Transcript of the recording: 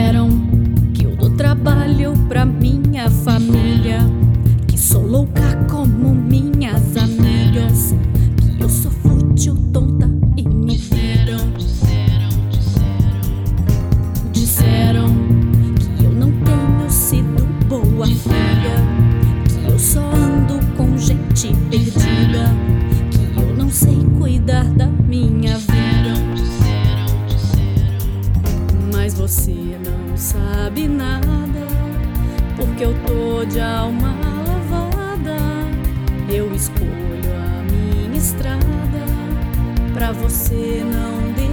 Disseram que eu dou trabalho pra minha família, que sou louca como minhas amigas, que eu sou fútil, tonta e me viram. Disseram que eu não tenho sido boa filha, que eu só ando com gente perdida, que eu não sei cuidar da minha vida. Mas você não sabe nada, porque eu tô de alma lavada. Eu escolho a minha estrada pra você não deixar.